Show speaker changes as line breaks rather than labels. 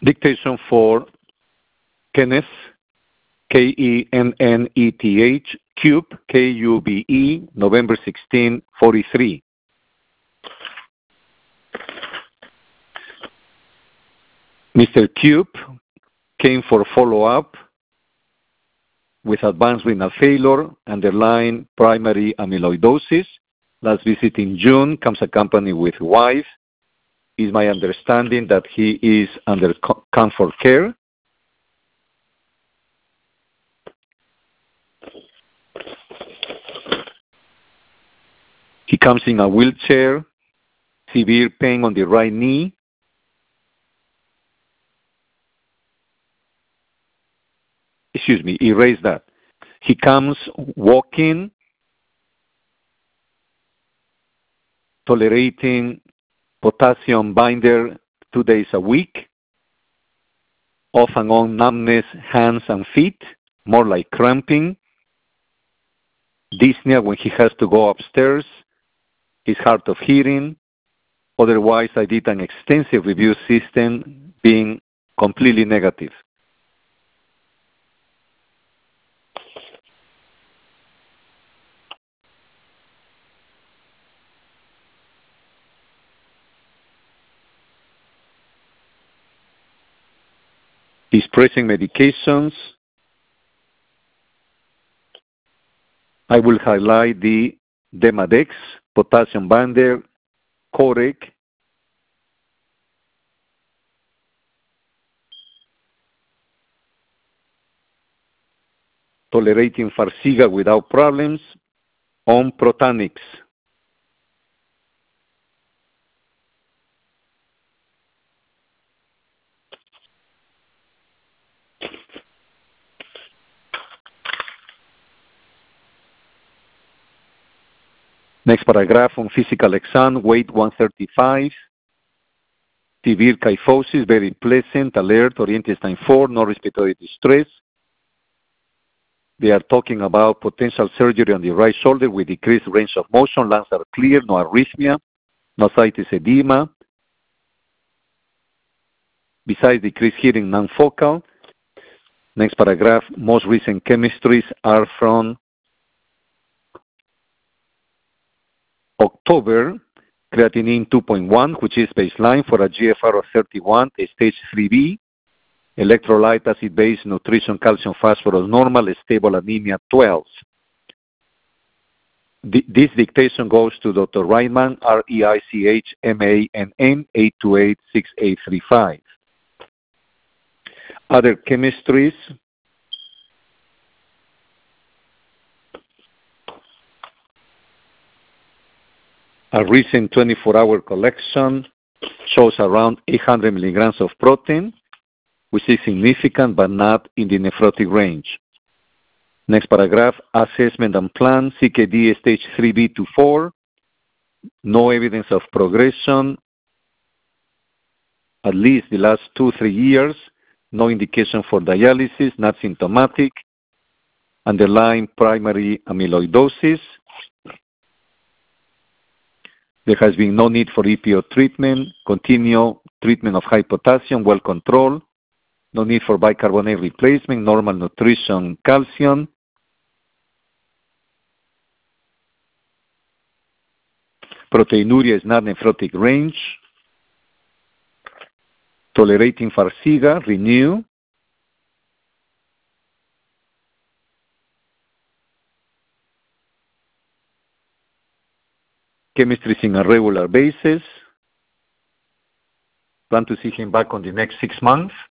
Dictation for Kenneth, Kenneth, Cube, Kube, November 16, 43. Mr. Cube came for follow-up with advanced renal failure, underlying primary amyloidosis. Last visit in June, comes accompanied with wife. Is my understanding that he is under comfort care. He comes in a wheelchair, severe pain on the right knee. Excuse me, erase that. He comes walking, tolerating potassium binder 2 days a week, off and on numbness, hands and feet, more like cramping, dyspnea when he has to go upstairs, his hard of hearing. Otherwise, I did an extensive review system being completely negative. His present medications, I will highlight the Demodex, potassium binder, Coreg, tolerating Farxiga without problems, on Protanix. Next paragraph on physical exam, weight 135, severe kyphosis, very pleasant, alert, oriented time 4, no respiratory distress. They are talking about potential surgery on the right shoulder with decreased range of motion, lungs are clear, no arrhythmia, no situs edema. Besides decreased hearing, non-focal. Next paragraph, most recent chemistries are from October, creatinine 2.1, which is baseline for a GFR of 31, stage 3B, electrolyte acid-base nutrition, calcium, phosphorus normal, stable anemia 12. This dictation goes to Dr. Reitman, REICH-MANN 8286835. Other chemistries, a recent 24-hour collection shows around 800 milligrams of protein, which is significant but not in the nephrotic range. Next paragraph, assessment and plan, CKD stage 3B to 4, no evidence of progression, at least the last 2-3 years, no indication for dialysis, not symptomatic, underlying primary amyloidosis. There has been no need for EPO treatment, continual treatment of high potassium, well controlled, no need for bicarbonate replacement, normal nutrition, calcium. Proteinuria is not nephrotic range. Tolerating Farxiga, renew. Chemistry is in a regular basis. Plan to see him back on the next 6 months.